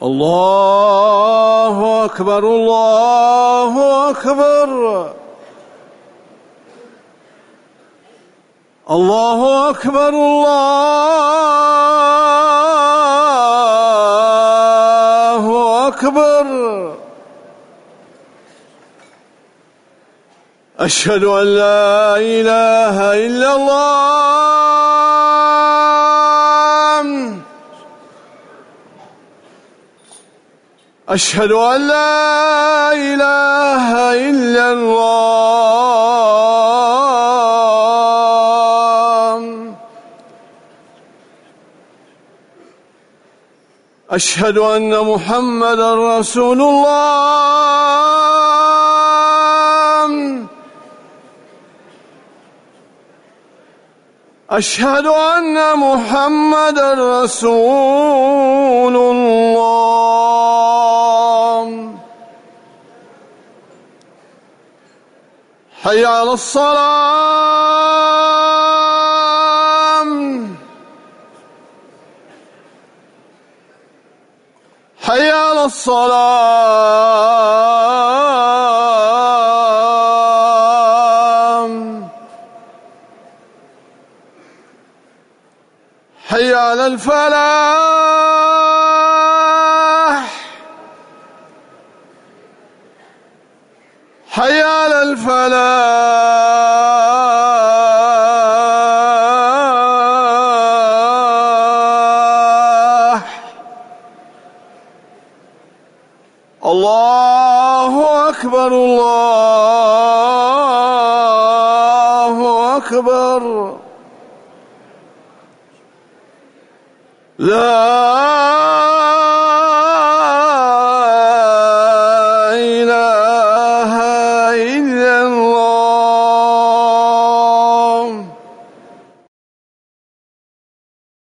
الله أكبر الله أكبر الله أكبر الله أكبر. أشهد أن لا إله إلا الله. أشهد أن لا إله إلا الله. أشهد أن محمدًا رسول الله. أشهد أن محمدًا رسول الله. حي على الصلاة. حي على الصلاة. حي على الفلاح. حي على الفلاح. الله أكبر الله أكبر. لا